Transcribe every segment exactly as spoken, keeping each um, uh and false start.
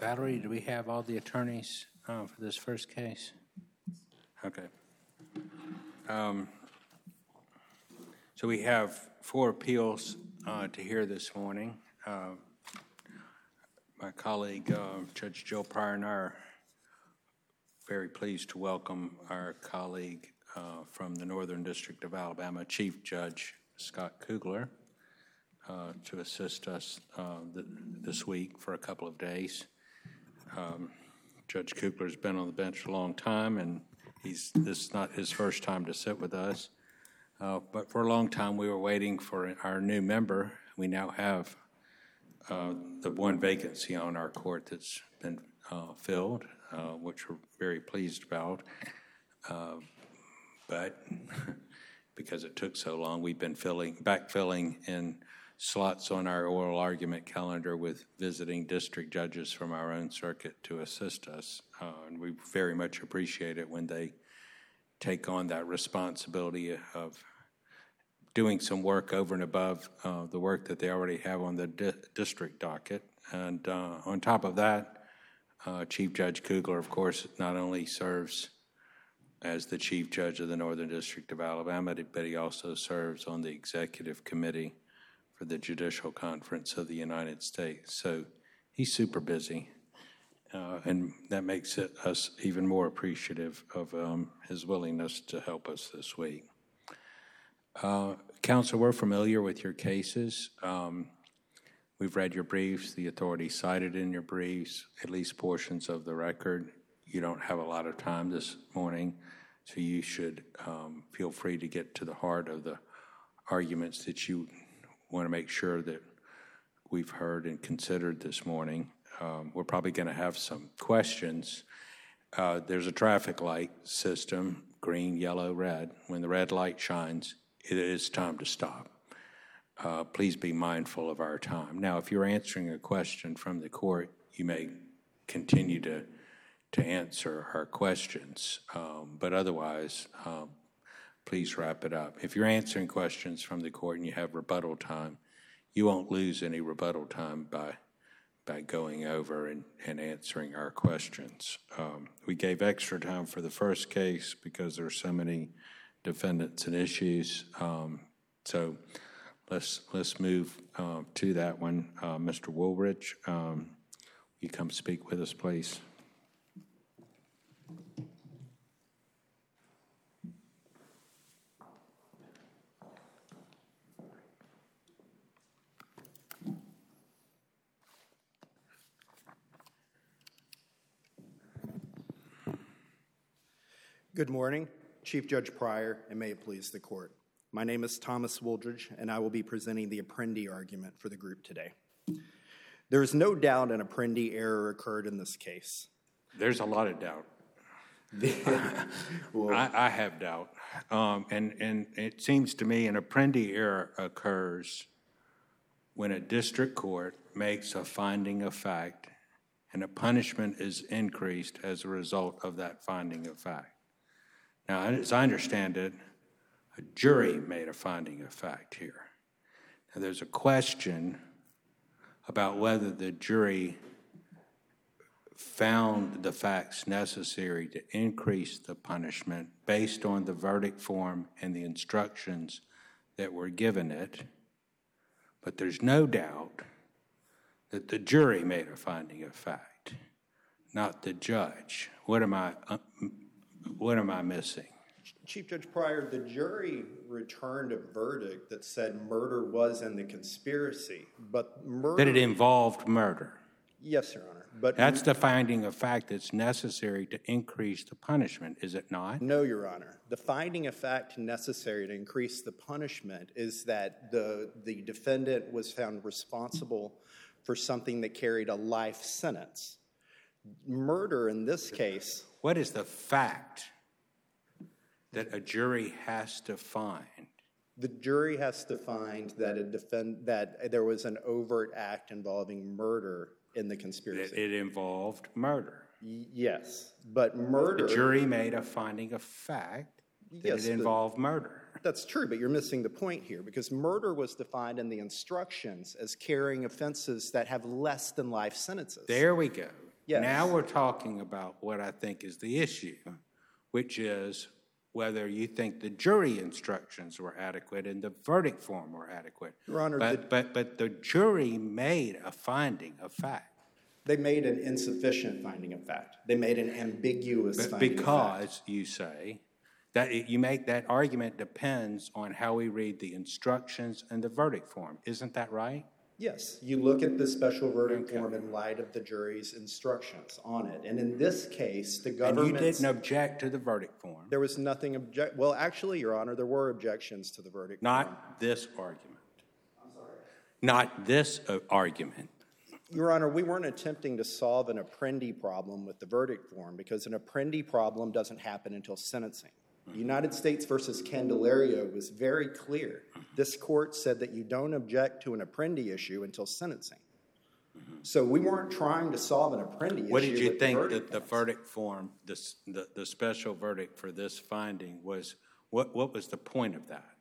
Valerie, do we have all the attorneys uh, for this first case? Okay. Um, so we have four appeals uh, to hear this morning. Uh, my colleague, uh, Judge Jill Pryor, and I are very pleased to welcome our colleague uh, from the Northern District of Alabama, Chief Judge Scott Kugler, uh, to assist us uh, th this week for a couple of days. Um, Judge Kugler's been on the bench a long time, and he's this is not his first time to sit with us. Uh, but for a long time, we were waiting for our new member. We now have uh, the one vacancy on our court that's been uh, filled, uh, which we're very pleased about. Uh, but because it took so long, we've been filling, backfilling in slots on our oral argument calendar with visiting district judges from our own circuit to assist us. Uh, and we very much appreciate it when they take on that responsibility of doing some work over and above uh, the work that they already have on the di district docket. And uh, on top of that, uh, Chief Judge Kugler, of course, not only serves as the Chief Judge of the Northern District of Alabama, but he also serves on the Executive Committee for the Judicial Conference of the United States. So he's super busy, uh, and that makes it us even more appreciative of um, his willingness to help us this week. Uh, Counsel, we're familiar with your cases. Um, we've read your briefs, the authority cited in your briefs, at least portions of the record. You don't have a lot of time this morning, so you should um, feel free to get to the heart of the arguments that you want to make sure that we've heard and considered this morning. Um, we're probably going to have some questions. Uh, there's a traffic light system, green, yellow, red. When the red light shines, it is time to stop. Uh, please be mindful of our time. Now, if you're answering a question from the court, you may continue to, to answer our questions, um, but otherwise, um, please wrap it up. If you're answering questions from the court and you have rebuttal time, you won't lose any rebuttal time by, by going over and, and answering our questions. Um, we gave extra time for the first case because there are so many defendants and issues. Um, so let's, let's move uh, to that one. Uh, Mister Woolridge, um, you come speak with us, please. Good morning, Chief Judge Pryor, and may it please the court. My name is Thomas Wooldridge, and I will be presenting the Apprendi argument for the group today. There is no doubt an Apprendi error occurred in this case. There's a lot of doubt. well, I, I have doubt. Um, and, and it seems to me an Apprendi error occurs when a district court makes a finding of fact and a punishment is increased as a result of that finding of fact. Now, as I understand it, a jury made a finding of fact here. Now, there's a question about whether the jury found the facts necessary to increase the punishment based on the verdict form and the instructions that were given it. But there's no doubt that the jury made a finding of fact, not the judge. What am I... Uh, What am I missing? Chief Judge Pryor, the jury returned a verdict that said murder was in the conspiracy, but murder... That it involved murder. Yes, Your Honor. But that's the finding of fact that's necessary to increase the punishment, is it not? No, Your Honor. The finding of fact necessary to increase the punishment is that the, the defendant was found responsible for something that carried a life sentence. Murder in this case... What is the fact that a jury has to find? The jury has to find that a defend that there was an overt act involving murder in the conspiracy. It, it involved murder. Y yes, but murder... The jury made a finding of fact that yes, it involved the, murder. That's true, but you're missing the point here, because murder was defined in the instructions as carrying offenses that have less than life sentences. There we go. Yes. Now we're talking about what I think is the issue, which is whether you think the jury instructions were adequate and the verdict form were adequate. Your Honor, but, the, but, but the jury made a finding of fact. They made an insufficient finding of fact. They made an ambiguous But finding because, of fact. you say, that it, you make that argument depends on how we read the instructions and the verdict form. Isn't that right? Yes, you look at the special verdict okay. form in light of the jury's instructions on it. And in this case, the government... And you didn't object to the verdict form. There was nothing object... Well, actually, Your Honor, there were objections to the verdict Not form. Not this argument. I'm sorry. Not this uh, argument. Your Honor, we weren't attempting to solve an Apprendi problem with the verdict form because an Apprendi problem doesn't happen until sentencing. United States versus Candelario was very clear. This court said that you don't object to an Apprendi issue until sentencing. So we weren't trying to solve an Apprendi issue. What did you think the that the verdict form, the, the, the special verdict for this finding was, what, what was the point of that?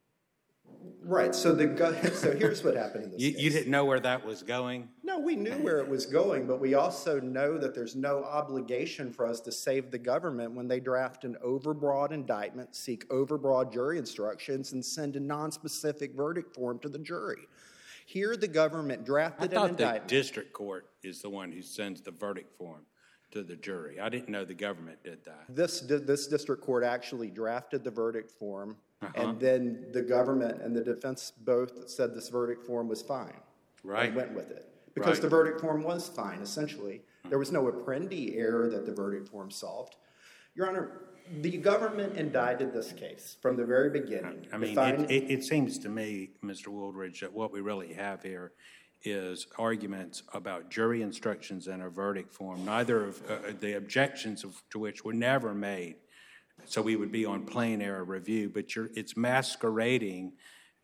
Right, so the so here's what happened in this you, case. You didn't know where that was going? No, we knew where it was going, but we also know that there's no obligation for us to save the government when they draft an overbroad indictment, seek overbroad jury instructions, and send a nonspecific verdict form to the jury. Here, the government drafted an indictment. I thought the district court is the one who sends the verdict form to the jury. I didn't know the government did that. This, this district court actually drafted the verdict form, uh-huh. and then the government and the defense both said this verdict form was fine. Right. And went with it. Because right. the verdict form was fine, essentially. There was no Apprendi error that the verdict form solved. Your Honor, the government indicted this case from the very beginning. I mean, it, it, it seems to me, Mister Wooldridge, that what we really have here is arguments about jury instructions and a verdict form, neither of uh, the objections of, to which were never made. So we would be on plain error review, but you're, it's masquerading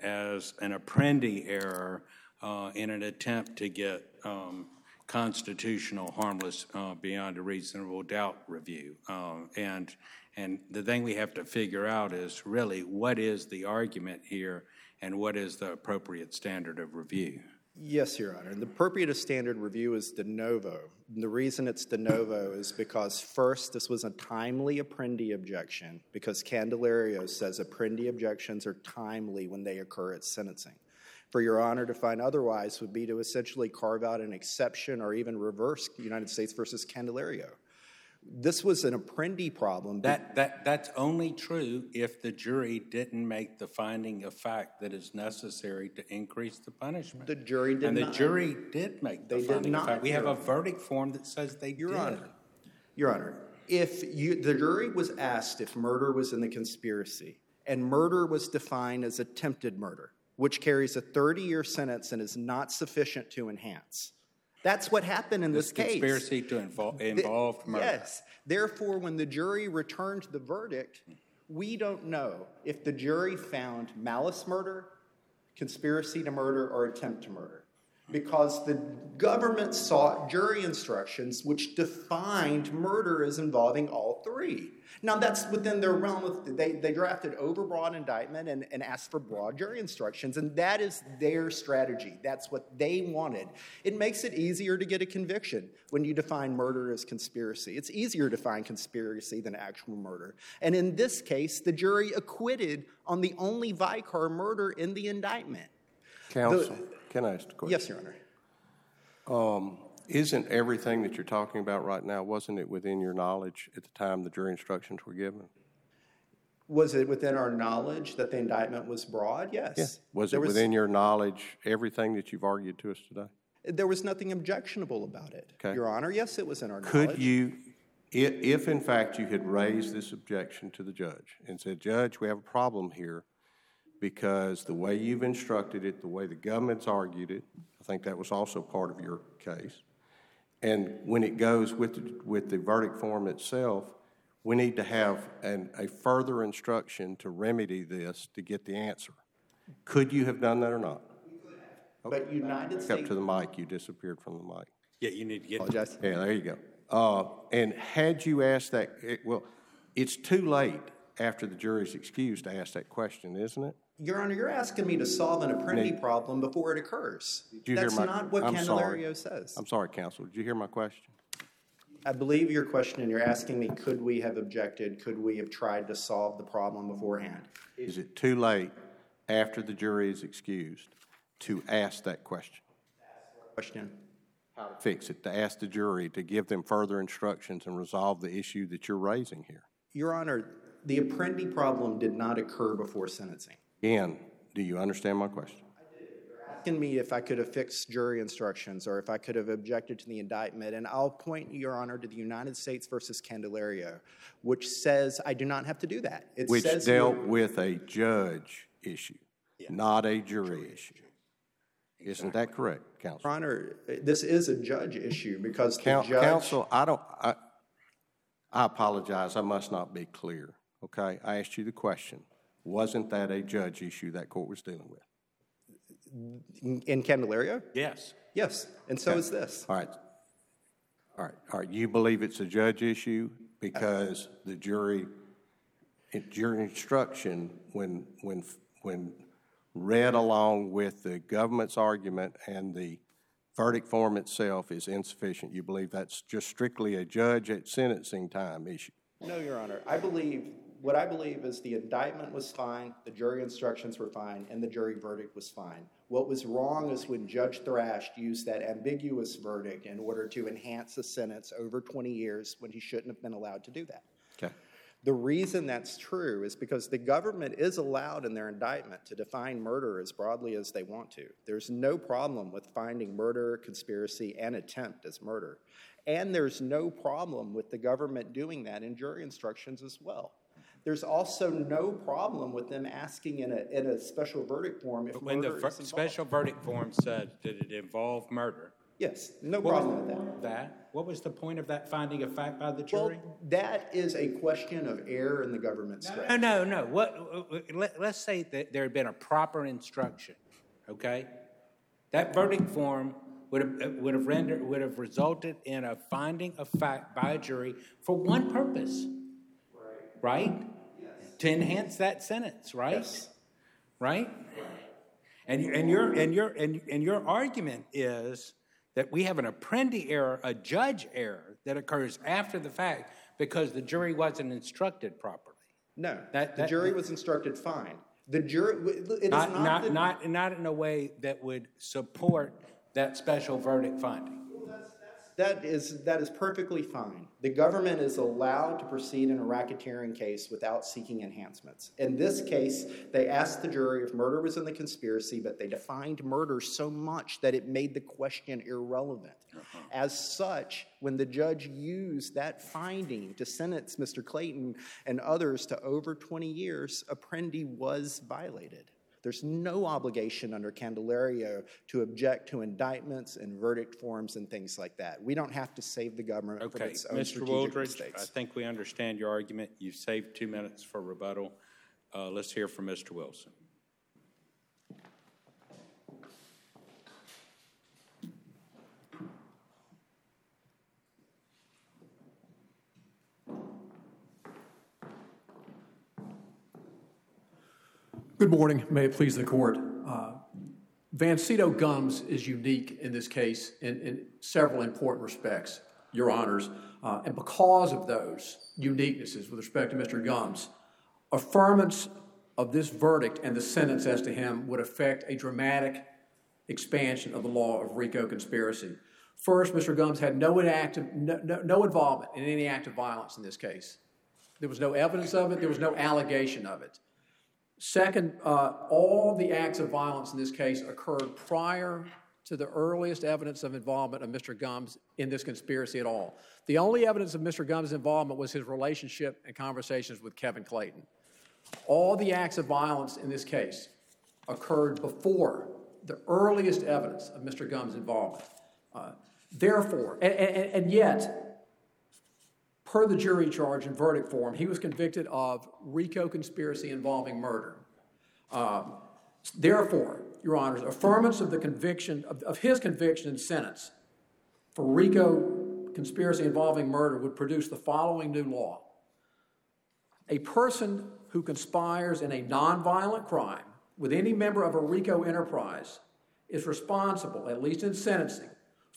as an Apprendi error uh, in an attempt to get um, constitutional harmless uh, beyond a reasonable doubt review. Um, and, and the thing we have to figure out is really what is the argument here and what is the appropriate standard of review? Yes, Your Honor. The appropriate standard review is de novo. And the reason it's de novo is because, first, this was a timely Apprendi objection because Candelario says Apprendi objections are timely when they occur at sentencing. For Your Honor to find otherwise would be to essentially carve out an exception or even reverse United States versus Candelario. This was an Apprendi problem. That, that, that's only true if the jury didn't make the finding of fact that is necessary to increase the punishment. The jury did not. And the jury did make the they finding did not, of fact. We have Your a verdict form that says they Your did. Honor, Your Honor, if you, the jury was asked if murder was in the conspiracy, and murder was defined as attempted murder, which carries a thirty-year sentence and is not sufficient to enhance. That's what happened in this, this case. Conspiracy to involve, involve the, murder. Yes. Therefore, when the jury returned the verdict, we don't know if the jury found malice murder, conspiracy to murder, or attempt to murder. Because the government sought jury instructions which defined murder as involving all three. Now, that's within their realm. Of, they, they drafted overbroad indictment and, and asked for broad jury instructions, and that is their strategy. That's what they wanted. It makes it easier to get a conviction when you define murder as conspiracy. It's easier to find conspiracy than actual murder. And in this case, the jury acquitted on the only Vicar murder in the indictment. Counsel, The, can I ask a question? Yes, Your Honor. Um, isn't everything that you're talking about right now, wasn't it within your knowledge at the time the jury instructions were given? Was it within our knowledge that the indictment was broad? Yes. Yeah. Was there it was, within your knowledge, everything that you've argued to us today? There was nothing objectionable about it, okay. Your Honor. Yes, it was in our Could knowledge. Could you, if, if in fact you had raised this objection to the judge and said, Judge, we have a problem here, because the way you've instructed it, the way the government's argued it, I think that was also part of your case. And when it goes with the, with the verdict form itself, we need to have an, a further instruction to remedy this to get the answer. Could you have done that or not? Okay. But United States... Up to the mic, you disappeared from the mic. Yeah, you need to get... Apologize. Yeah, there you go. Uh, and had you asked that, it, well, it's too late after the jury's excused to ask that question, isn't it? Your Honor, you're asking me to solve an Apprendi Nate, problem before it occurs. Did you That's hear my, not what I'm Candelario sorry. says. I'm sorry, counsel. Did you hear my question? I believe your question, and you're asking me, could we have objected? Could we have tried to solve the problem beforehand? Is it too late after the jury is excused to ask that question? Question. How to fix it, to ask the jury to give them further instructions and resolve the issue that you're raising here? Your Honor, the Apprendi problem did not occur before sentencing. Again, do you understand my question? Asking me if I could have fixed jury instructions or if I could have objected to the indictment, and I'll point, Your Honor, to the United States versus Candelario, which says I do not have to do that. It Which says dealt here- with a judge issue, Yeah. not a jury issue. Isn't that correct, counsel? Your Honor, this is a judge issue because the Coun- judge... Counsel, I don't, I, I apologize, I must not be clear, okay? I asked you the question. Wasn't that a judge issue that court was dealing with? In, in Candelario? Yes. Yes, and so Okay. is this. All right. All right, all right. You believe it's a judge issue because the jury, it, jury instruction, when, when, when read along with the government's argument and the verdict form itself is insufficient. You believe that's just strictly a judge at sentencing time issue? No, Your Honor. I believe, what I believe is the indictment was fine, the jury instructions were fine, and the jury verdict was fine. What was wrong is when Judge Thrash used that ambiguous verdict in order to enhance a sentence over twenty years when he shouldn't have been allowed to do that. Okay. The reason that's true is because the government is allowed in their indictment to define murder as broadly as they want to. There's no problem with finding murder, conspiracy, and attempt as murder. And there's no problem with the government doing that in jury instructions as well. There's also no problem with them asking in a, in a special verdict form if But when the murder fir- is involved. special verdict form said that it involved murder, Yes, no what was problem the with that. point of that? What was the point of that finding of fact by the jury? Well, that is a question of error in the government's strategy. No, no, no. What, let, let's say that there had been a proper instruction, okay? That verdict form would have, would have rendered, would have resulted in a finding of fact by a jury for one purpose, right? To enhance that sentence, right? Yes. Right? And, and, your, and, your, and, and your argument is that we have an Apprendi error, a judge error, that occurs after the fact because the jury wasn't instructed properly. No, That- the that- jury was instructed fine. The jury, it is Not, not, not, the, not, not in a way that would support that special verdict finding. that is that is perfectly fine. The government is allowed to proceed in a racketeering case without seeking enhancements. In this case, they asked the jury if murder was in the conspiracy, but they defined murder so much that it made the question irrelevant. Uh-huh. As such, when the judge used that finding to sentence Mister Clayton and others to over twenty years, Apprendi was violated. There's no obligation under Candelario to object to indictments and verdict forms and things like that. We don't have to save the government from Okay, its own Mister strategic Wooldridge, mistakes. I think we understand your argument. You've saved two minutes for rebuttal. Uh, let's hear from Mister Wilson. Good morning. May it please the court. Uh, Vancito Gums is unique in this case in, in several important respects, Your Honors. Uh, and because of those uniquenesses with respect to Mister Gums, affirmance of this verdict and the sentence as to him would affect a dramatic expansion of the law of RICO conspiracy. First, Mister Gums had no, inactive, no, no, no involvement in any act of violence in this case. There was no evidence of it. There was no allegation of it. Second, uh, all the acts of violence in this case occurred prior to the earliest evidence of involvement of Mister Gums in this conspiracy at all. The only evidence of Mister Gums' involvement was his relationship and conversations with Kevin Clayton. All the acts of violence in this case occurred before the earliest evidence of Mister Gums' involvement. Uh, therefore, and, and, and yet, per the jury charge and verdict form, he was convicted of RICO conspiracy involving murder. Um, therefore, Your Honors, affirmance of the conviction, of, of his conviction and sentence for RICO conspiracy involving murder would produce the following new law. A person who conspires in a nonviolent crime with any member of a RICO enterprise is responsible, at least in sentencing,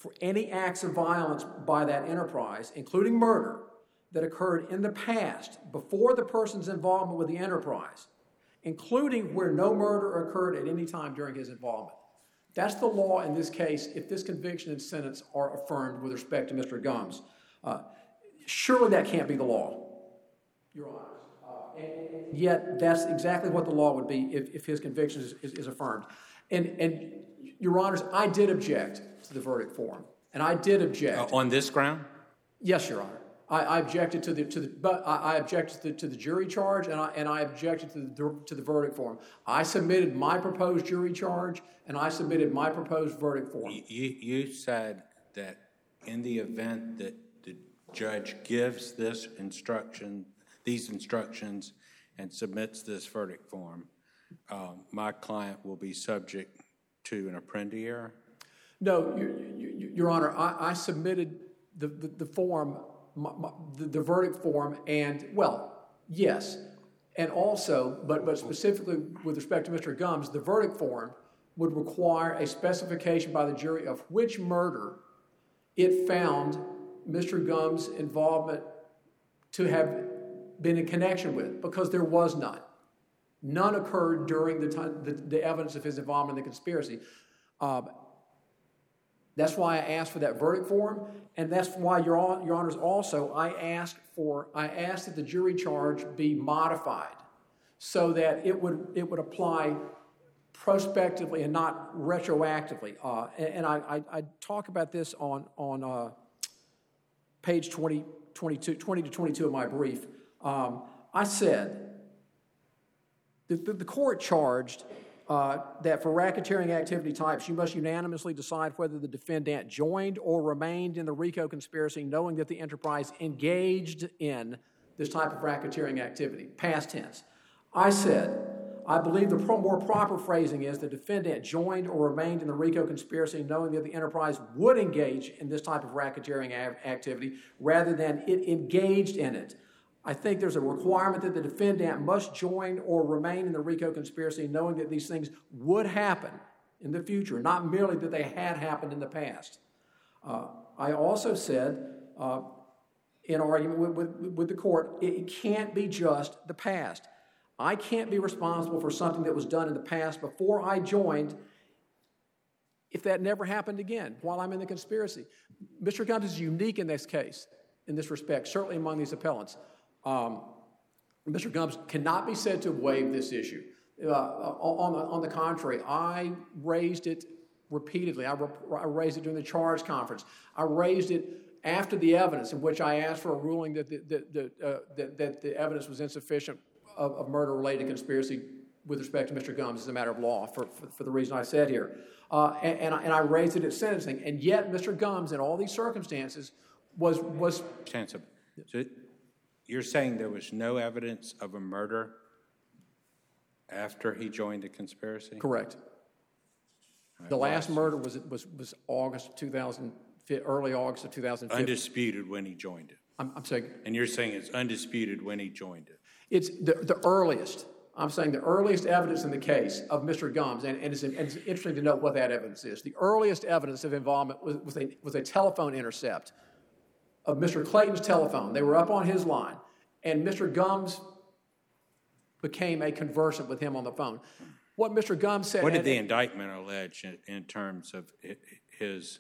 for any acts of violence by that enterprise, including murder, that occurred in the past before the person's involvement with the enterprise, including where no murder occurred at any time during his involvement. That's the law in this case if this conviction and sentence are affirmed with respect to Mister Gumbs. Uh, surely that can't be the law, Your Honor. Uh, and, and yet that's exactly what the law would be if, if his conviction is, is, is affirmed. And, and, Your Honors, I did object to the verdict form, and I did object. Uh, on this ground? Yes, Your Honor. I, I objected to the to the but I, I objected to the, to the jury charge, and I and I objected to the to the verdict form. I submitted my proposed jury charge, and I submitted my proposed verdict form. You you said that in the event that the judge gives this instruction, these instructions, and submits this verdict form, um, my client will be subject to an apprendi error? No, Your, Your Honor, I, I submitted the the, the form. My, my, the, the verdict form, and well, yes, and also, but but specifically with respect to Mister Gumbs, the verdict form would require a specification by the jury of which murder it found Mister Gumbs' involvement to have been in connection with, because there was none. None occurred during the time the, the evidence of his involvement in the conspiracy. Um, That's why I asked for that verdict form, and that's why, Your, Your Honors, also I asked for I asked that the jury charge be modified so that it would it would apply prospectively and not retroactively. Uh, and and I, I, I talk about this on on uh, page twenty, twenty-two, twenty to twenty-two of my brief. Um, I said that the, the court charged Uh, that for racketeering activity types, you must unanimously decide whether the defendant joined or remained in the RICO conspiracy, knowing that the enterprise engaged in this type of racketeering activity, past tense. I said, I believe the pro- more proper phrasing is the defendant joined or remained in the RICO conspiracy, knowing that the enterprise would engage in this type of racketeering a- activity, rather than it engaged in it. I think there's a requirement that the defendant must join or remain in the RICO conspiracy, knowing that these things would happen in the future, not merely that they had happened in the past. Uh, I also said, uh, in argument with, with, with the court, it, it can't be just the past. I can't be responsible for something that was done in the past before I joined if that never happened again while I'm in the conspiracy. Mister Gumbs is unique in this case, in this respect, certainly among these appellants. Um, Mister Gumbs cannot be said to have waived this issue. Uh, on, the, on the contrary, I raised it repeatedly. I, re- I raised it during the charge conference. I raised it after the evidence, in which I asked for a ruling that the, the, the, uh, that, that the evidence was insufficient of, of murder-related conspiracy with respect to Mister Gumbs as a matter of law, for, for, for the reason I said here. Uh, and, and, I, and I raised it at sentencing. And yet Mister Gumbs, in all these circumstances, was... was Chancellor, so you're saying there was no evidence of a murder after he joined the conspiracy? Correct. The last murder was was was August of two thousand, early August of two thousand fifteen. Undisputed when he joined it. I'm, I'm saying. And you're saying it's undisputed when he joined it. It's the the earliest. I'm saying the earliest evidence in the case of Mister Gumbs, and, and, it's, and it's interesting to note what that evidence is. The earliest evidence of involvement was, was, a, was a telephone intercept of Mister Clayton's telephone. They were up on his line, and Mister Gumbs became a conversant with him on the phone. What Mister Gumbs said... What did the indictment allege in, in terms of his,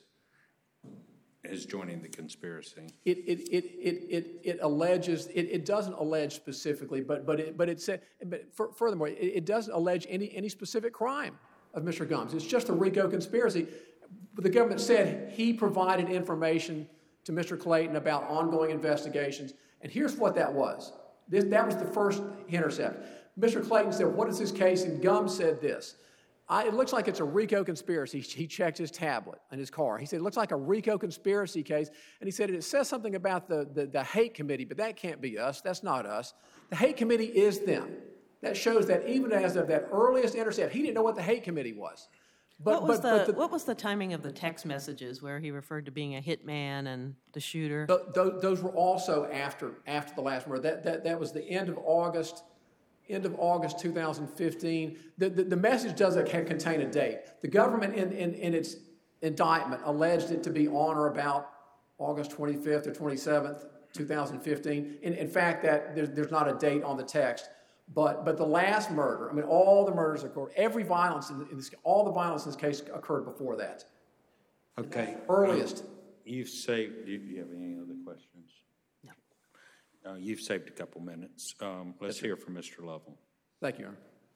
his joining the conspiracy? It, it, it, it, it, it alleges... It, it doesn't allege specifically, but, but, it, but, it said, but for, furthermore, it, it doesn't allege any, any specific crime of Mister Gumbs. It's just a RICO conspiracy. But the government said he provided information to Mister Clayton about ongoing investigations. And here's what that was. This, that was the first intercept. Mister Clayton said, what is this case? And Gumbs said this. I, it looks like it's a RICO conspiracy. He checked his tablet in his car. He said, it looks like a RICO conspiracy case. And he said, it says something about the, the, the hate committee, but that can't be us. That's not us. The hate committee is them. That shows that even as of that earliest intercept, he didn't know what the hate committee was. But, what, was but, the, but the, what was the timing of the text messages where he referred to being a hitman and the shooter? Th- th- those were also after after the last murder. That that that was the end of August, end of August two thousand fifteen. The the, the message doesn't contain a date. The government in, in, in its indictment alleged it to be on or about August twenty-fifth or twenty-seventh, two thousand fifteen. In, in fact, that there's, there's not a date on the text. But but the last murder, I mean, all the murders occurred, every violence in, in this, all the violence in this case occurred before that. Okay. Earliest. You've saved, do you have any other questions? No. Uh, you've saved a couple minutes. Um, let's hear from Mister Lovell. Thank you, Your Honor.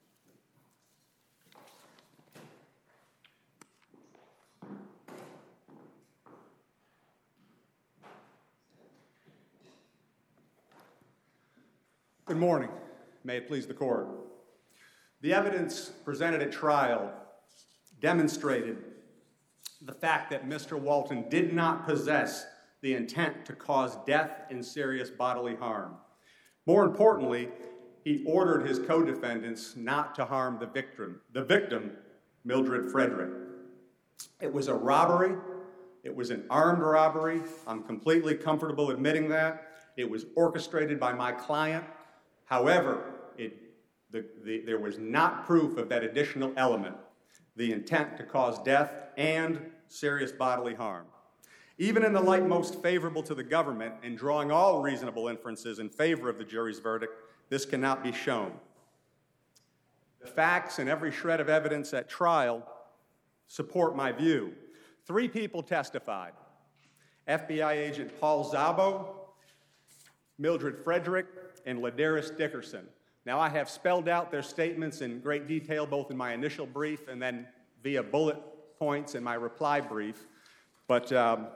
Good morning. May it please the court. The evidence presented at trial demonstrated the fact that Mister Walton did not possess the intent to cause death and serious bodily harm. More importantly, he ordered his co-defendants not to harm the victim, the victim, Mildred Frederick. It was a robbery. It was an armed robbery. I'm completely comfortable admitting that. It was orchestrated by my client. However, it, the, the, there was not proof of that additional element, the intent to cause death and serious bodily harm. Even in the light most favorable to the government and drawing all reasonable inferences in favor of the jury's verdict, this cannot be shown. The facts and every shred of evidence at trial support my view. Three people testified: F B I agent Paul Szabo, Mildred Frederick, and Ladarius Dickerson. Now, I have spelled out their statements in great detail, both in my initial brief and then via bullet points in my reply brief, but um,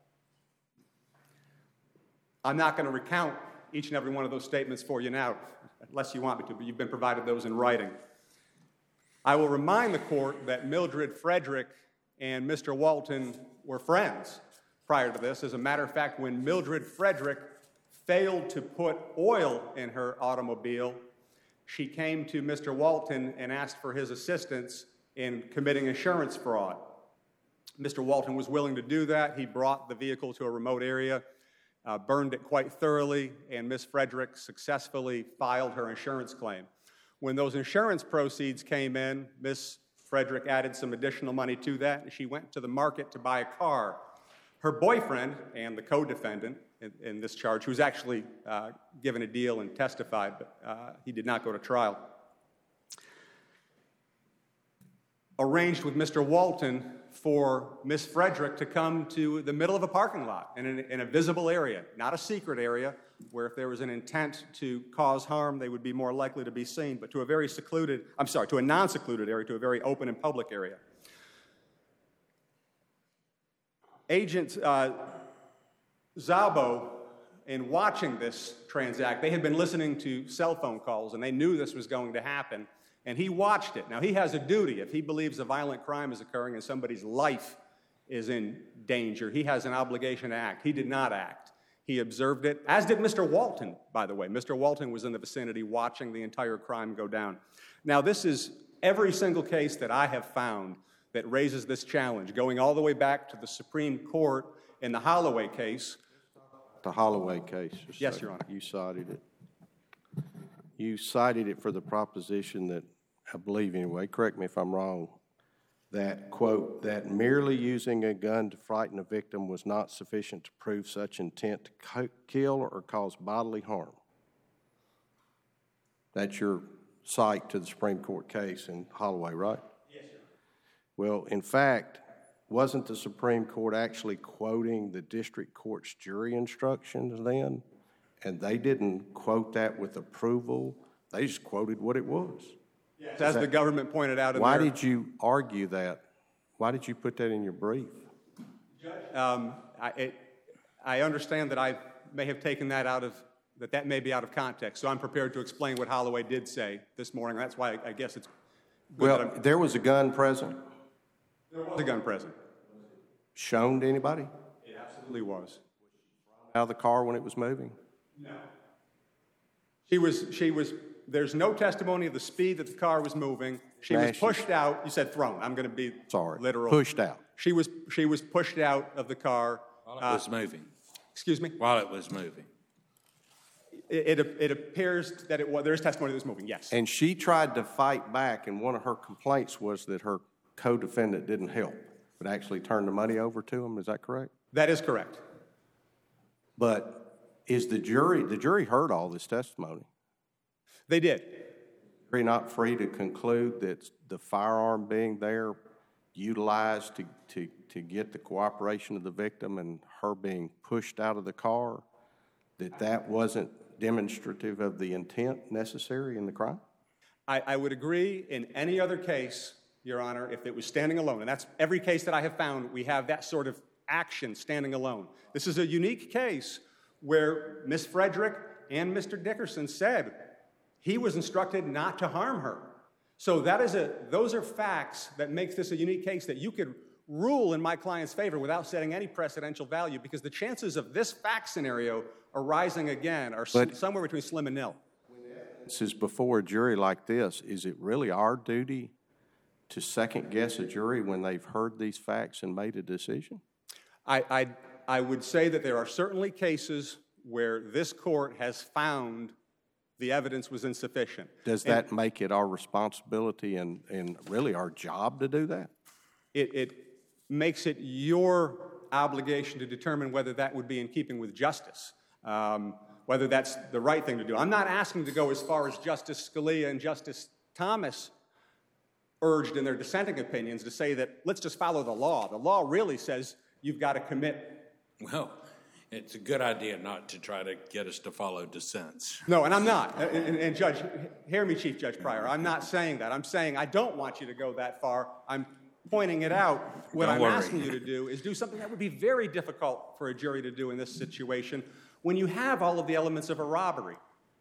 I'm not going to recount each and every one of those statements for you now, unless you want me to, but you've been provided those in writing. I will remind the court that Mildred Frederick and Mister Walton were friends prior to this. As a matter of fact, when Mildred Frederick failed to put oil in her automobile, she came to Mister Walton and asked for his assistance in committing insurance fraud. Mister Walton was willing to do that. He brought the vehicle to a remote area, uh, burned it quite thoroughly, and Miss Frederick successfully filed her insurance claim. When those insurance proceeds came in, Miss Frederick added some additional money to that, and she went to the market to buy a car. Her boyfriend and the co-defendant in, in this charge, who's actually uh, given a deal and testified, but uh, he did not go to trial, arranged with Mister Walton for Miss Frederick to come to the middle of a parking lot in, an, in a visible area, not a secret area, where if there was an intent to cause harm, they would be more likely to be seen, but to a very secluded, I'm sorry, to a non-secluded area, to a very open and public area. Agent uh, Szabo, in watching this transact, they had been listening to cell phone calls, and they knew this was going to happen, and he watched it. Now, he has a duty. If he believes a violent crime is occurring and somebody's life is in danger, he has an obligation to act. He did not act. He observed it, as did Mister Walton, by the way. Mister Walton was in the vicinity watching the entire crime go down. Now, this is every single case that I have found that raises this challenge, going all the way back to the Supreme Court in the Holloway case. The Holloway case. Yes, Your Honor. You cited it. You cited it for the proposition that, I believe anyway, correct me if I'm wrong, that, quote, that merely using a gun to frighten a victim was not sufficient to prove such intent to co- kill or cause bodily harm. That's your cite to the Supreme Court case in Holloway, right? Yes, sir. Well, in fact, wasn't the Supreme Court actually quoting the district court's jury instructions then? And they didn't quote that with approval. They just quoted what it was. Yes, as the government pointed out in Why their, did you argue that? Why did you put that in your brief? um, I, it, I understand that I may have taken that out of, that that may be out of context, so I'm prepared to explain what Holloway did say this morning. That's why I, I guess it's good Well, that I'm, there was a gun present. there was a gun present. Shown to anybody? It absolutely was. Out of the car when it was moving? No. She was, she was, there's no testimony of the speed that the car was moving. She was Smashed. pushed out. You said thrown. I'm going to be Sorry. literal. Pushed out. She was, she was pushed out of the car. While it Uh, was moving. excuse me? While it was moving. It, it, it appears that it was, there is testimony that it was moving, yes. And she tried to fight back, and one of her complaints was that her co-defendant didn't help but actually turned the money over to them. Is that correct? That is correct. But is the jury, the jury heard all this testimony? They did. Jury not free to conclude that the firearm being there utilized to, to, to get the cooperation of the victim and her being pushed out of the car, that that wasn't demonstrative of the intent necessary in the crime? I, I would agree in any other case, Your Honor, if it was standing alone, and that's every case that I have found, we have that sort of action standing alone. This is a unique case where Miz Frederick and Mister Dickerson said he was instructed not to harm her. So that is a, those are facts that makes this a unique case that you could rule in my client's favor without setting any precedential value, because the chances of this fact scenario arising again are But, somewhere between slim and nil. This is before a jury like this. Is it really our duty to second guess a jury when they've heard these facts and made a decision? I, I, I would say that there are certainly cases where this court has found the evidence was insufficient. Does that and make it our responsibility and, and really our job to do that? It, it makes it your obligation to determine whether that would be in keeping with justice, um, whether that's the right thing to do. I'm not asking to go as far as Justice Scalia and Justice Thomas urged in their dissenting opinions to say that let's just follow the law. The law really says you've got to commit. Well, it's a good idea not to try to get us to follow dissents. No, and I'm not. And, and, and Judge, hear me, Chief Judge Pryor. I'm not saying that. I'm saying I don't want you to go that far. I'm pointing it out. What Don't I'm worry. asking you to do is do something that would be very difficult for a jury to do in this situation when you have all of the elements of a robbery.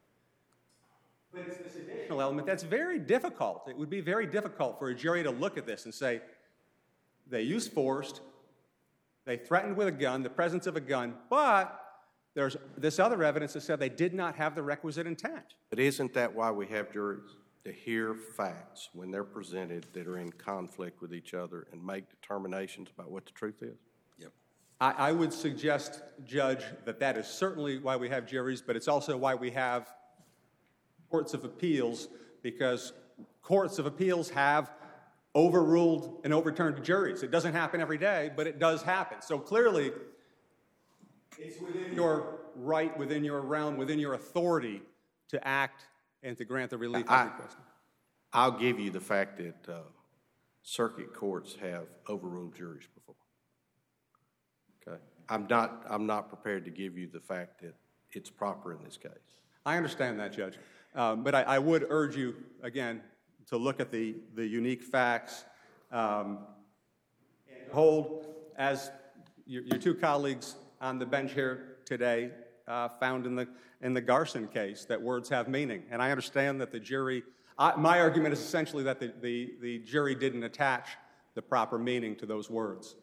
But it's this additional element that's very difficult. It would be very difficult for a jury to look at this and say, they used force, they threatened with a gun, the presence of a gun, but there's this other evidence that said they did not have the requisite intent. But isn't that why we have juries? To hear facts when they're presented that are in conflict with each other and make determinations about what the truth is? Yep. I, I would suggest, Judge, that that is certainly why we have juries, but it's also why we have courts of appeals, because courts of appeals have overruled and overturned juries. It doesn't happen every day, but it does happen. So clearly, it's within your right, within your realm, within your authority to act and to grant the relief I, requested. I'll give you the fact that uh, circuit courts have overruled juries before. Okay, I'm not. I'm not prepared to give you the fact that it's proper in this case. I understand that, Judge, um, but I, I would urge you again to look at the the unique facts um, and hold, as your, your two colleagues on the bench here today uh, found in the in the Garson case, that words have meaning. And I understand that the jury, I, my argument is essentially that the, the, the jury didn't attach the proper meaning to those words.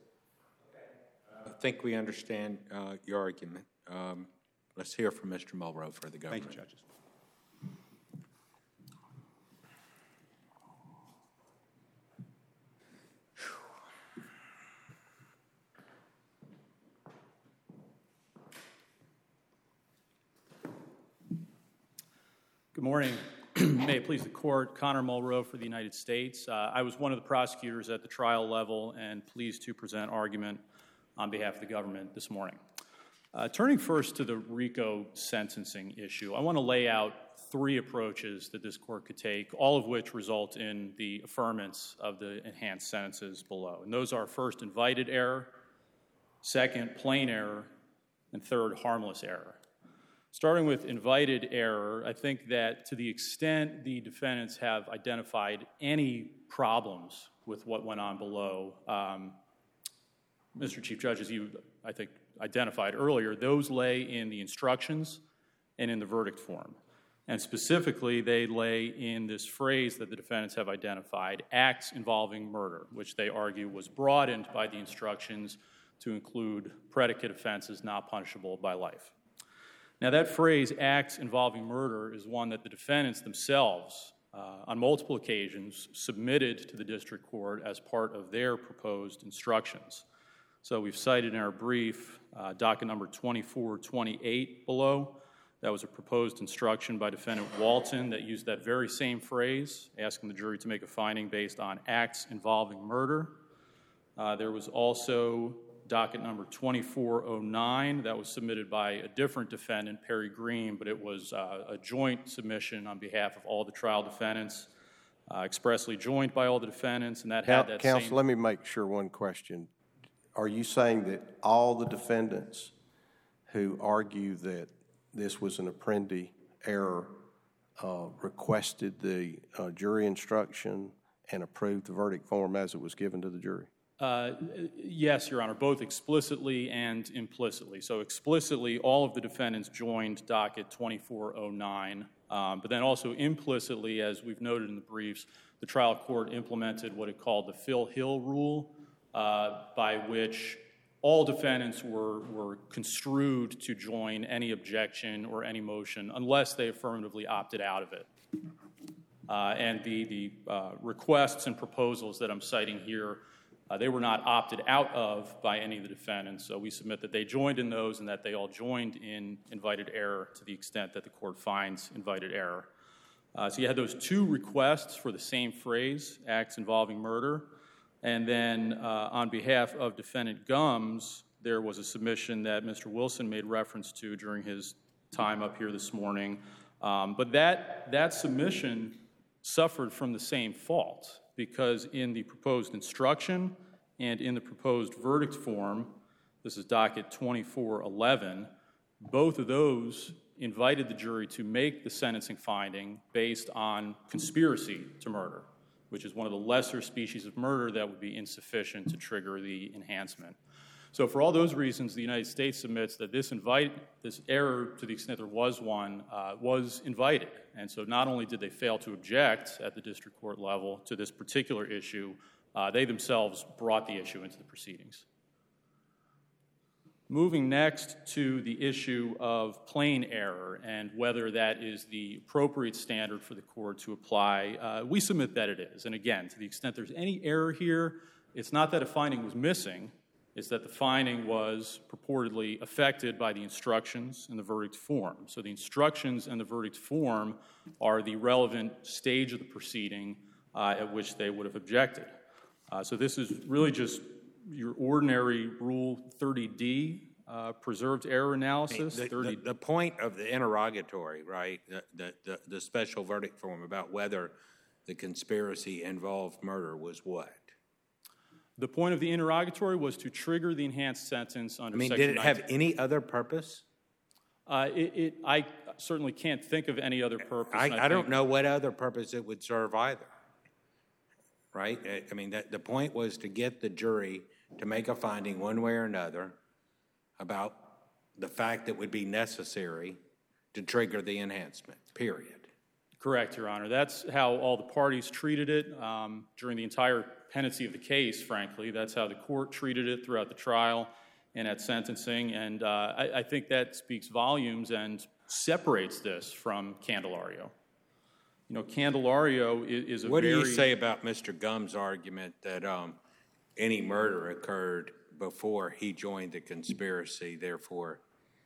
I think we understand uh, your argument. Um, let's hear from Mister Mulrow for the government. Thank you, judges. Good morning. May it please the court, Connor Mulrow for the United States. Uh, I was one of the prosecutors at the trial level and pleased to present argument on behalf of the government this morning. Uh, turning first to the RICO sentencing issue, I want to lay out three approaches that this court could take, all of which result in the affirmance of the enhanced sentences below. And those are first, invited error, second, plain error, and third, harmless error. Starting with invited error, I think that to the extent the defendants have identified any problems with what went on below, um, Mister Chief Judge, as you, I think, identified earlier, those lay in the instructions and in the verdict form. And specifically, they lay in this phrase that the defendants have identified, acts involving murder, which they argue was broadened by the instructions to include predicate offenses not punishable by life. Now, that phrase, acts involving murder, is one that the defendants themselves, uh, on multiple occasions, submitted to the district court as part of their proposed instructions. So we've cited in our brief uh, docket number twenty-four twenty-eight below. That was a proposed instruction by Defendant Walton that used that very same phrase, asking the jury to make a finding based on acts involving murder. Uh, there was also docket number twenty-four oh nine that was submitted by a different defendant, Perry Green, but it was uh, a joint submission on behalf of all the trial defendants, uh, expressly joined by all the defendants, and that had that Counsel, same... let me make sure one question. Are you saying that all the defendants who argue that this was an Apprendi error uh, requested the uh, jury instruction and approved the verdict form as it was given to the jury? Uh, yes, Your Honor, both explicitly and implicitly. So explicitly, all of the defendants joined docket twenty-four oh nine, um, but then also implicitly, as we've noted in the briefs, the trial court implemented what it called the Phil Hill rule, uh, by which all defendants were, were construed to join any objection or any motion unless they affirmatively opted out of it. Uh, and the, the uh, requests and proposals that I'm citing here, uh, they were not opted out of by any of the defendants, so we submit that they joined in those and that they all joined in invited error to the extent that the court finds invited error. Uh, so you had those two requests for the same phrase, acts involving murder, and then uh, on behalf of Defendant Gumbs, there was a submission that Mister Wilson made reference to during his time up here this morning, um, but that, that submission suffered from the same fault, because in the proposed instruction and in the proposed verdict form, this is docket twenty-four eleven, both of those invited the jury to make the sentencing finding based on conspiracy to murder, which is one of the lesser species of murder that would be insufficient to trigger the enhancement. So for all those reasons, the United States submits that this invite, this error, to the extent there was one, uh, was invited. And so not only did they fail to object at the district court level to this particular issue, uh, they themselves brought the issue into the proceedings. Moving next to the issue of plain error and whether that is the appropriate standard for the court to apply, uh, we submit that it is. And again, to the extent there's any error here, it's not that a finding was missing, it's that the finding was purportedly affected by the instructions in the verdict form. So the instructions and the verdict form are the relevant stage of the proceeding uh, at which they would have objected. Uh, so this is really just your ordinary Rule thirty D uh, preserved error analysis. The, thirty the, the point of the interrogatory, right, the, the, the, the special verdict form about whether the conspiracy involved murder was what? The point of the interrogatory was to trigger the enhanced sentence under I mean, Section did it have any other purpose? Uh, it, it, I certainly can't think of any other purpose. I, I, I don't think, know what other purpose it would serve either, right? I mean, that, the point was to get the jury to make a finding one way or another about the fact that would be necessary to trigger the enhancement, period. Correct, Your Honor. That's how all the parties treated it um, during the entire pendency of the case, frankly. That's how the court treated it throughout the trial and at sentencing, and uh, I, I think that speaks volumes and separates this from Candelario. You know, Candelario is, is a What very... do you say about Mister Gumbs' argument that um, any murder occurred before he joined the conspiracy, therefore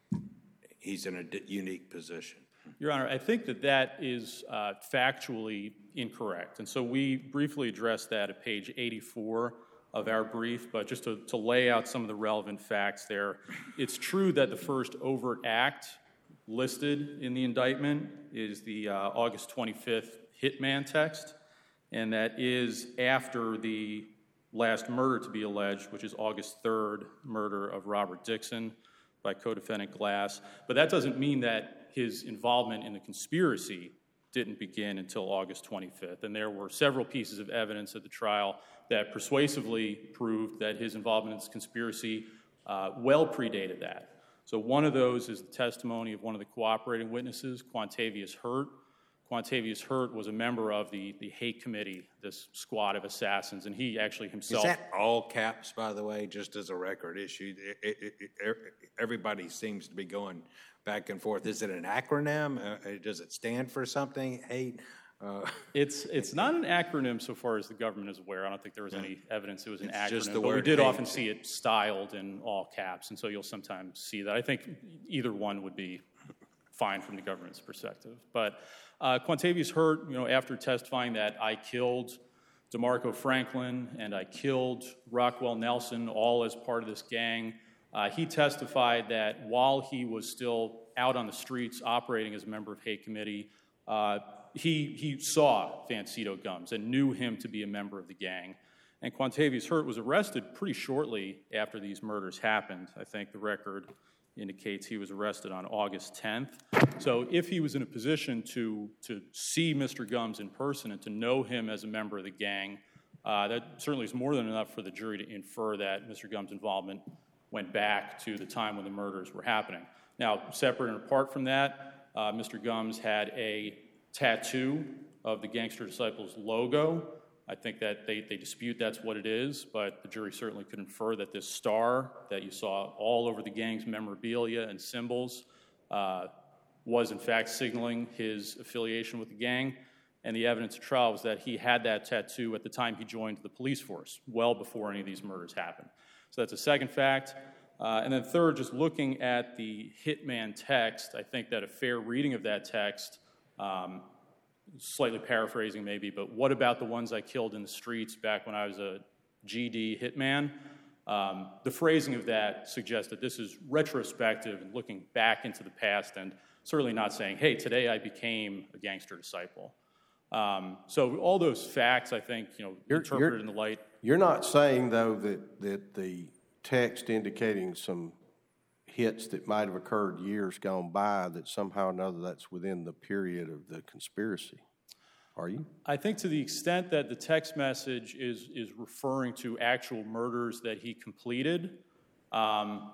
he's in a d- unique position? Your Honor, I think that that is uh, factually incorrect, and so we briefly addressed that at page eighty-four of our brief, but just to, to lay out some of the relevant facts there, it's true that the first overt act listed in the indictment is the uh, August twenty-fifth hitman text, and that is after the last murder to be alleged, which is August third murder of Robert Dixon by co-defendant Glass. But that doesn't mean that his involvement in the conspiracy didn't begin until August twenty-fifth. And there were several pieces of evidence at the trial that persuasively proved that his involvement in this conspiracy uh, well predated that. So one of those is the testimony of one of the cooperating witnesses, Quantavious Hurt. Quantavious Hurt was a member of the, the hate committee, this squad of assassins, and he actually himself... Is that all caps, by the way, just as a record issue? It, it, it, everybody seems to be going back and forth. Is it an acronym? Uh, does it stand for something? Hate? Uh, it's it's not an acronym so far as the government is aware. I don't think there was any evidence it was an It's acronym, just the but we word did hate. often see it styled in all caps, and so you'll sometimes see that. I think either one would be fine from the government's perspective. But uh, Quantavious Hurt, you know, after testifying that I killed DeMarco Franklin and I killed Rockwell Nelson, all as part of this gang. Uh, he testified that while he was still out on the streets operating as a member of Hate Committee, uh, he, he saw Vancito Gumbs and knew him to be a member of the gang. And Quantavious Hurt was arrested pretty shortly after these murders happened. I think the record indicates he was arrested on August tenth. So if he was in a position to, to see Mister Gumbs in person and to know him as a member of the gang, uh, that certainly is more than enough for the jury to infer that Mister Gumbs' involvement went back to the time when the murders were happening. Now, separate and apart from that, uh, Mister Gumbs had a tattoo of the Gangster Disciples logo. I think that they, they dispute that's what it is, but the jury certainly could infer that this star that you saw all over the gang's memorabilia and symbols uh, was in fact signaling his affiliation with the gang. And the evidence at trial was that he had that tattoo at the time he joined the police force, well before any of these murders happened. So that's a second fact. Uh, and then third, just looking at the hitman text, I think that a fair reading of that text, um, slightly paraphrasing maybe, but what about the ones I killed in the streets back when I was a G D hitman? Um, the phrasing of that suggests that this is retrospective and looking back into the past and certainly not saying, hey, today I became a gangster disciple. Um, so all those facts, I think, you know, You're, interpreted you're, in the light. You're not saying, though, that, that the text indicating some hits that might have occurred years gone by, that somehow or another that's within the period of the conspiracy, are you? I think to the extent that the text message is, is referring to actual murders that he completed, um,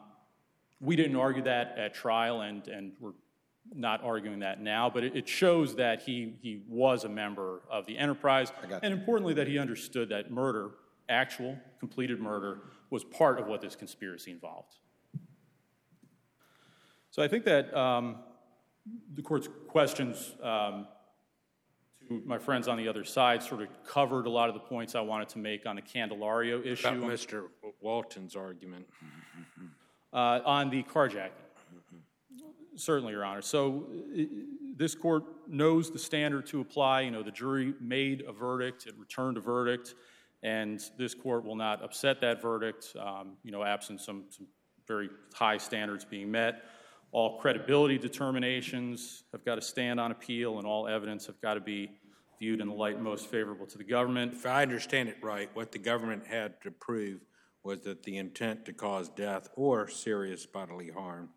we didn't argue that at trial, and, and we're not arguing that now, but it, it shows that he, he was a member of the enterprise, and importantly that he understood that murder, actual, completed murder, was part of what this conspiracy involved. So I think that um, the court's questions um, to my friends on the other side sort of covered a lot of the points I wanted to make on the Candelario issue. About Mister Walton's argument. Uh, on the carjacking. Certainly, Your Honor. So I this court knows the standard to apply. You know, the jury made a verdict, it returned a verdict, and this court will not upset that verdict, um, you know, absent some, some very high standards being met. All credibility determinations have got to stand on appeal, and all evidence have got to be viewed in the light most favorable to the government. If I understand it right, what the government had to prove was that the intent to cause death or serious bodily harm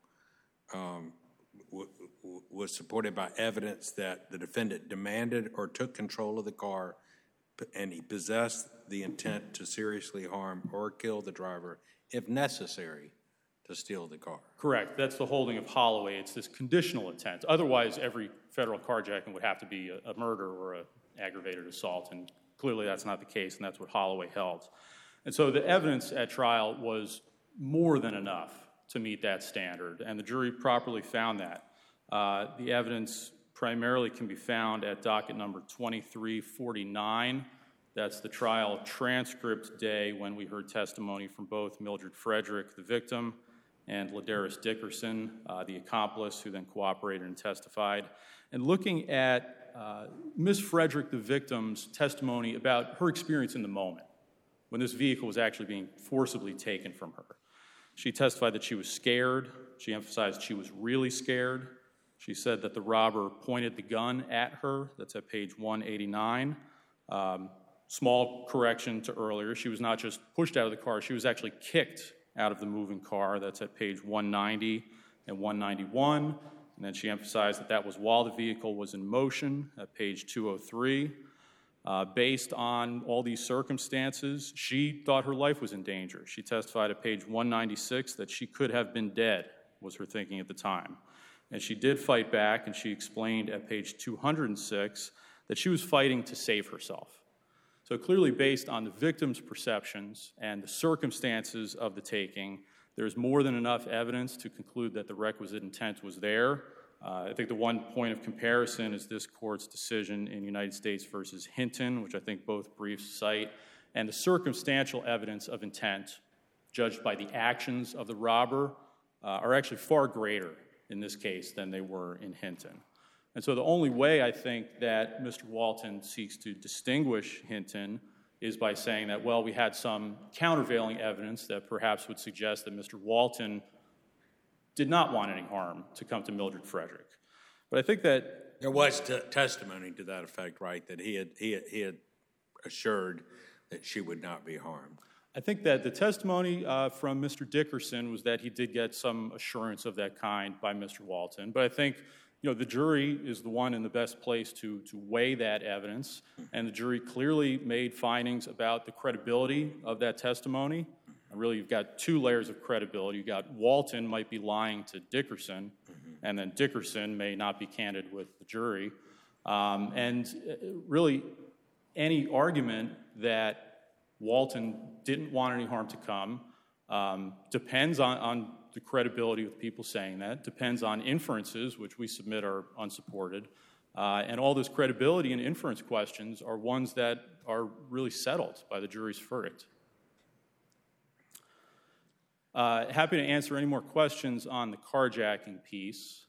um, w w was supported by evidence that the defendant demanded or took control of the car, and he possessed the intent to seriously harm or kill the driver, if necessary, to steal the car. Correct. That's the holding of Holloway. It's this conditional intent. Otherwise, every federal carjacking would have to be a, a murder or an aggravated assault, and clearly that's not the case, and that's what Holloway held. And so the evidence at trial was more than enough to meet that standard, and the jury properly found that. Uh, the evidence primarily can be found at docket number twenty-three forty-nine. That's the trial transcript day when we heard testimony from both Mildred Frederick, the victim, and Ladarius Dickerson, uh, the accomplice, who then cooperated and testified. And looking at uh, Miz Frederick, the victim's testimony about her experience in the moment, when this vehicle was actually being forcibly taken from her. She testified that she was scared. She emphasized she was really scared. She said that the robber pointed the gun at her. That's at page one eighty-nine. Um, small correction to earlier. She was not just pushed out of the car, she was actually kicked out of the moving car. That's at page one ninety and one ninety-one. And then she emphasized that that was while the vehicle was in motion at page two oh three. Uh, based on all these circumstances, she thought her life was in danger. She testified at page one ninety-six that she could have been dead, was her thinking at the time. And she did fight back, and she explained at page two hundred six that she was fighting to save herself. So clearly based on the victim's perceptions and the circumstances of the taking, there's more than enough evidence to conclude that the requisite intent was there. Uh, I think the one point of comparison is this court's decision in United States versus Hinton, which I think both briefs cite, and the circumstantial evidence of intent judged by the actions of the robber uh, are actually far greater in this case than they were in Hinton. And so the only way I think that Mister Walton seeks to distinguish Hinton is by saying that, well, we had some countervailing evidence that perhaps would suggest that Mister Walton did not want any harm to come to Mildred Frederick. But I think that There was t- testimony to that effect, right, that he had, he had, he had assured that she would not be harmed. I think that the testimony uh, from Mister Dickerson was that he did get some assurance of that kind by Mister Walton. But I think, you know, the jury is the one in the best place to, to weigh that evidence, and the jury clearly made findings about the credibility of that testimony. And really, you've got two layers of credibility. You've got Walton might be lying to Dickerson, mm-hmm. and then Dickerson may not be candid with the jury. Um, and really, any argument that Walton didn't want any harm to come um, depends on, on the credibility of people saying that, depends on inferences, which we submit are unsupported. Uh, and all those credibility and inference questions are ones that are really settled by the jury's verdict. Uh, happy to answer any more questions on the carjacking piece.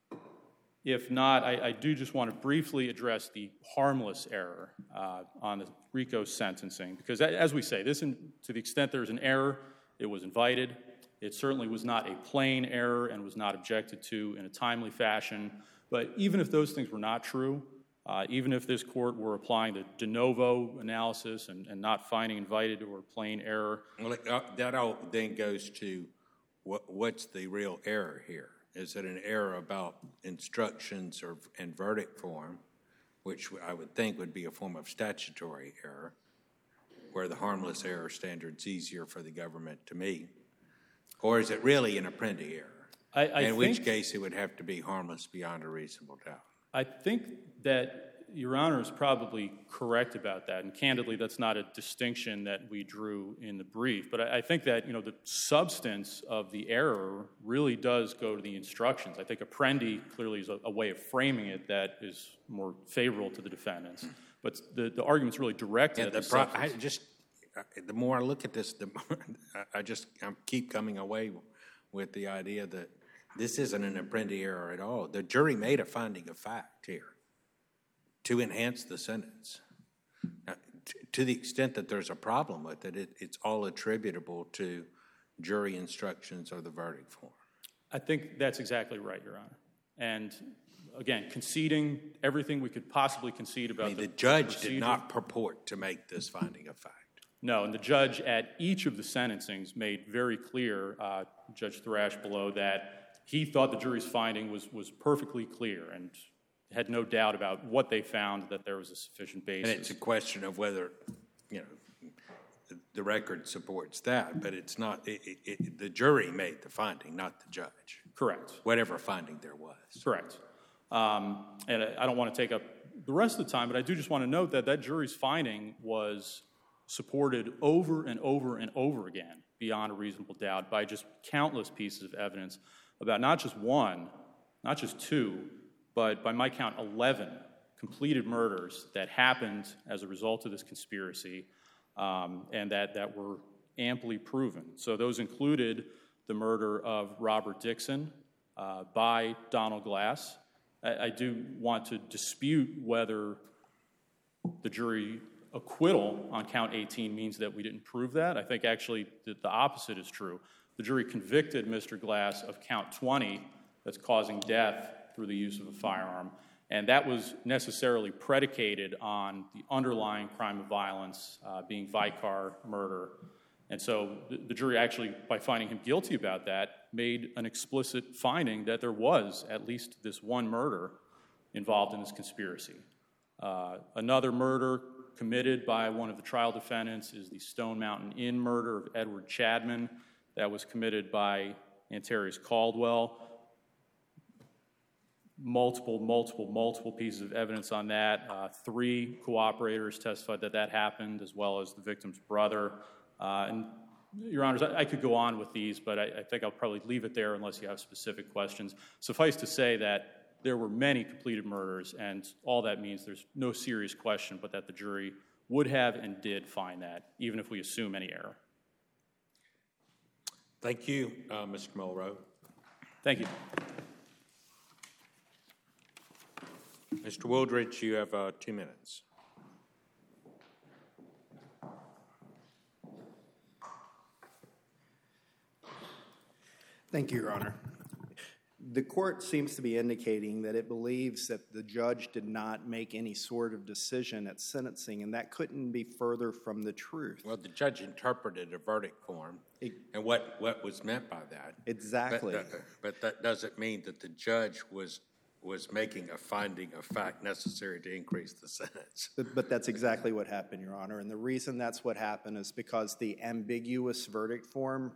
If not, I, I do just want to briefly address the harmless error uh, on the RICO sentencing, because as we say, this, in, to the extent there's an error, it was invited. It certainly was not a plain error and was not objected to in a timely fashion. But even if those things were not true, uh, even if this court were applying the de novo analysis and, and not finding invited or plain error. Well, uh, that all then goes to what, what's the real error here? Is it an error about instructions or and verdict form, which I would think would be a form of statutory error, where the harmless error standard's easier for the government to meet? Or is it really an Apprendi error? I, I in think, which case it would have to be harmless beyond a reasonable doubt. I think that Your Honor is probably correct about that, and candidly, that's not a distinction that we drew in the brief. But I, I think that, you know, the substance of the error really does go to the instructions. I think Apprendi clearly is a, a way of framing it that is more favorable to the defendants. But the, the argument's really directed Yeah, at the the pro- substance. I just, the more I look at this, the more I just I keep coming away with the idea that this isn't an Apprendi error at all. The jury made a finding of fact here to enhance the sentence. Now, t- to the extent that there's a problem with it, it, it's all attributable to jury instructions or the verdict form. I think that's exactly right, Your Honor. And again, conceding everything we could possibly concede about I mean, the the judge procedure. did not purport to make this finding of fact. No, and the judge at each of the sentencings made very clear, uh, Judge Thrash below, that he thought the jury's finding was, was perfectly clear and had no doubt about what they found, that there was a sufficient basis. And it's a question of whether, you know, the, the record supports that, but it's not, it, it, it, the jury made the finding, not the judge. Correct. Whatever finding there was. Correct. Um, and I, I don't want to take up the rest of the time, but I do just want to note that that jury's finding was supported over and over and over again, beyond a reasonable doubt, by just countless pieces of evidence about not just one, not just two, but by my count, eleven completed murders that happened as a result of this conspiracy, um, and that, that were amply proven. So those included the murder of Robert Dixon uh, by Donald Glass. I, I do want to dispute whether the jury acquittal on count eighteen means that we didn't prove that. I think actually that the opposite is true. The jury convicted Mister Glass of count twenty, that's causing death through the use of a firearm, and that was necessarily predicated on the underlying crime of violence uh, being vicar murder. And so the, the jury actually, by finding him guilty about that, made an explicit finding that there was at least this one murder involved in this conspiracy. Uh, another murder committed by one of the trial defendants is the Stone Mountain Inn murder of Edward Chadman. That was committed by Antarius Caldwell. Multiple, multiple, multiple pieces of evidence on that. Uh, three cooperators testified that that happened, as well as the victim's brother. Uh, and, Your Honors, I, I could go on with these, but I, I think I'll probably leave it there unless you have specific questions. Suffice to say that there were many completed murders, and all that means there's no serious question but that the jury would have and did find that, even if we assume any error. Thank you, uh, Mister Mulrow. Thank you. Mister Wooldridge, you have uh, two minutes. Thank you, Your Honor. The court seems to be indicating that it believes that the judge did not make any sort of decision at sentencing, and that couldn't be further from the truth. Well, the judge interpreted a verdict form, It- and what, what was meant by that. Exactly. But, that- but that doesn't mean that the judge was, was making a finding of fact necessary to increase the sentence. But, but that's exactly what happened, Your Honor. And the reason that's what happened is because the ambiguous verdict form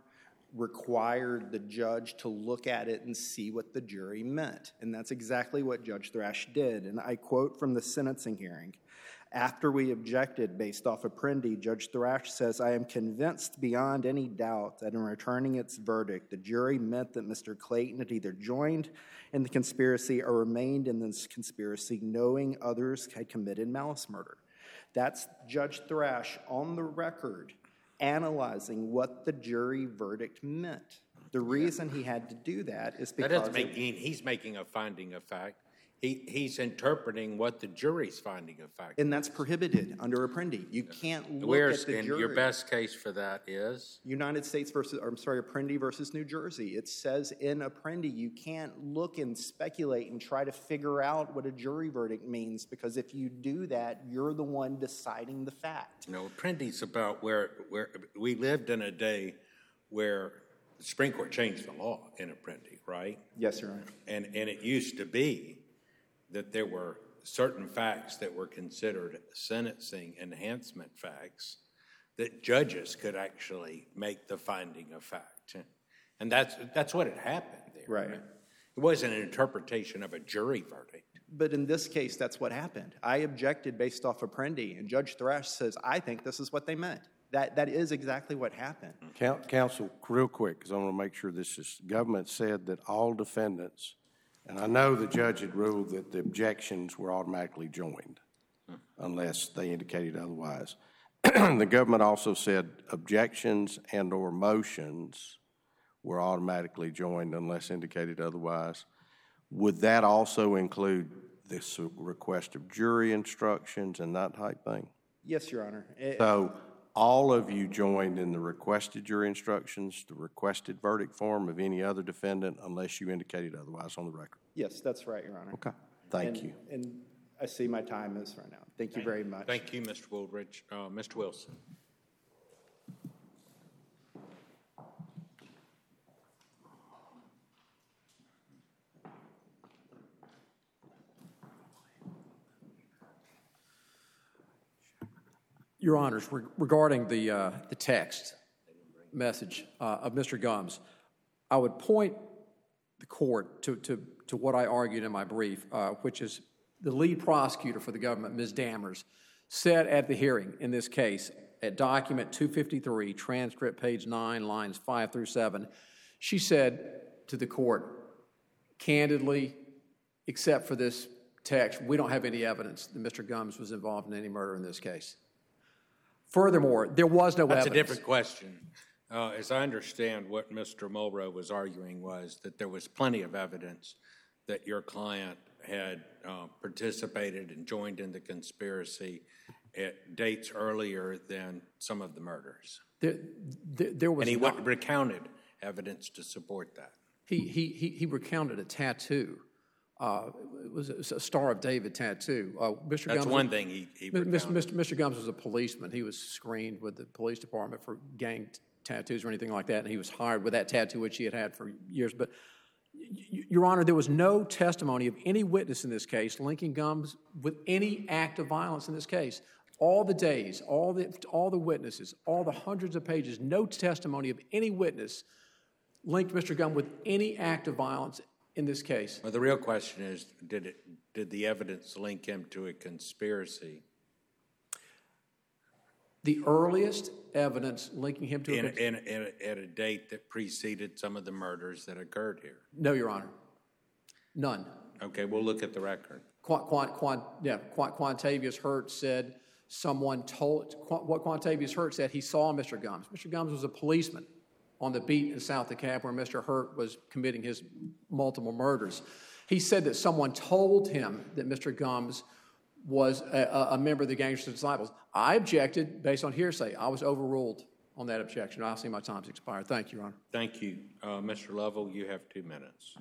required the judge to look at it and see what the jury meant. And that's exactly what Judge Thrash did. And I quote from the sentencing hearing, "After we objected based off Apprendi, Judge Thrash says, I am convinced beyond any doubt that in returning its verdict, the jury meant that Mister Clayton had either joined in the conspiracy or remained in this conspiracy knowing others had committed malice murder." That's Judge Thrash on the record analyzing what the jury verdict meant. The reason he had to do that is because That doesn't it- make, mean he's making a finding of fact. He, he's interpreting what the jury's finding of fact. and that's prohibited under Apprendi. You can't look Where's, at the and jury. your best case for that is? United States versus, or I'm sorry, Apprendi versus New Jersey. It says in Apprendi you can't look and speculate and try to figure out what a jury verdict means, because if you do that, you're the one deciding the fact. No, Apprendi's about where, where, we lived in a day where the Supreme Court changed the law in Apprendi, right? Yes, Your Honor. And, and it used to be that there were certain facts that were considered sentencing enhancement facts that judges could actually make the finding of fact. And that's, that's what had happened there. Right. It wasn't an interpretation of a jury verdict. But in this case, that's what happened. I objected based off Apprendi, and Judge Thrash says, I think this is what they meant. That, that is exactly what happened. Coun- Counsel, real quick, because I want to make sure this is, government said that all defendants, and I know the judge had ruled that the objections were automatically joined unless they indicated otherwise. The government also said objections and or motions were automatically joined unless indicated otherwise. Would that also include this request of jury instructions and that type thing? Yes, Your Honor. It- So all of you joined in the requested jury instructions, the requested verdict form of any other defendant unless you indicated otherwise on the record? yes, that's right, Your Honor. Okay, thank And- you. And I see my time is run out. Thank you very much. Thank you, Mister Woolridge. Uh, Mister Wilson. Your Honors, re- regarding the, uh, the text message uh, of Mister Gumbs, I would point the court to, to, to what I argued in my brief, uh, which is the lead prosecutor for the government, Miz Dammers, said at the hearing in this case, at document two fifty-three, transcript page nine, lines five through seven, she said to the court, candidly, except for this text, we don't have any evidence that Mister Gumbs was involved in any murder in this case. Furthermore, there was no That's evidence. a different question. Uh, as I understand, what Mister Mulrow was arguing was that there was plenty of evidence that your client had uh, participated and joined in the conspiracy at dates earlier than some of the murders. There, there, there was And he not, went, recounted evidence to support that. he, he, he, he recounted a tattoo. Uh, it was a, a Star of David tattoo. Uh, Mister That's Gumbs, one thing he, he Mister recounted. Mister Mister Gumbs was a policeman. He was screened with the police department for gang t- tattoos or anything like that, and he was hired with that tattoo, which he had had for years. But, y- Your Honor, there was no testimony of any witness in this case linking Gumbs with any act of violence in this case. All the days, all the, all the witnesses, all the hundreds of pages, no testimony of any witness linked Mister Gumbs with any act of violence in this case. Well, the real question is, did it, did the evidence link him to a conspiracy The earliest evidence linking him to in, a in, in, at a date that preceded some of the murders that occurred here? No, Your Honor. None. Okay, we'll look at the record. Quant, Quant, Quant, yeah, Quant, Quantavious Hurt said someone told, Quant, what Quantavious Hurt said, he saw Mister Gumbs. Mister Gumbs was a policeman on the beat in South DeKalb where Mister Hurt was committing his multiple murders. He said that someone told him that Mister Gumbs was a, a member of the Gangsters Disciples. I objected based on hearsay. I was overruled. on that objection. I see my time's expired. Thank you, Your Honor. Thank you. Uh, Mister Lovell, you have two minutes.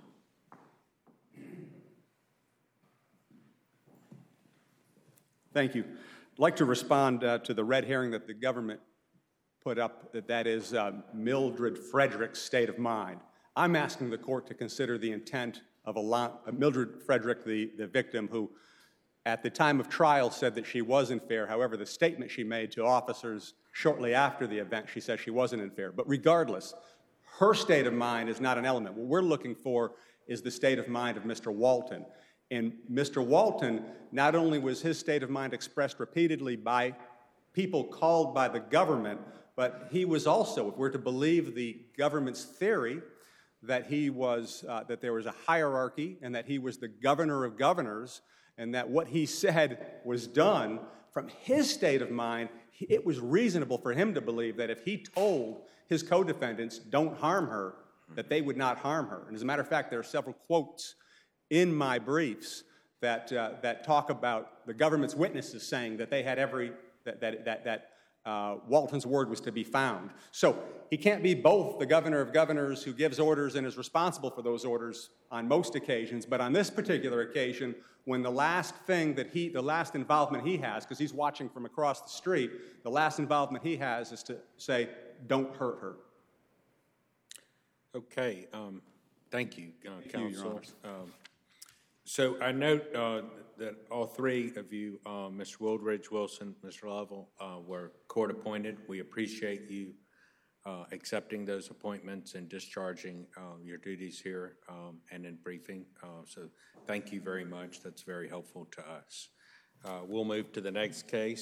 Thank you. I'd like to respond uh, to the red herring that the government put up, that that is uh, Mildred Frederick's state of mind. I'm asking the court to consider the intent of a lot, uh, Mildred Frederick, the, the victim, who at the time of trial said that she was unfair. However, the statement she made to officers shortly after the event, she said she wasn't unfair. But regardless, her state of mind is not an element. What we're looking for is the state of mind of Mister Walton. And Mister Walton, not only was his state of mind expressed repeatedly by people called by the government, but he was also, if we're to believe the government's theory, that he was, uh, that there was a hierarchy and that he was the governor of governors, and that what he said was done, from his state of mind, it was reasonable for him to believe that if he told his co-defendants, don't harm her, that they would not harm her. And as a matter of fact, there are several quotes in my briefs that, uh, that talk about the government's witnesses saying that they had every, that, that, that, that uh, Walton's word was to be found. So he can't be both the governor of governors who gives orders and is responsible for those orders on most occasions, but on this particular occasion, when the last thing that he, the last involvement he has, because he's watching from across the street, the last involvement he has is to say, don't hurt her. Okay. Um, thank you, uh, Thank you, Your counsel. Honors. Um, so I note uh, that all three of you, uh, Mister Wooldridge, Wilson, Mister Lovell, uh, were court appointed. We appreciate you uh, accepting those appointments and discharging uh, your duties here um, and in briefing. Uh, so thank you very much. That's very helpful to us. Uh, we'll move to the next case.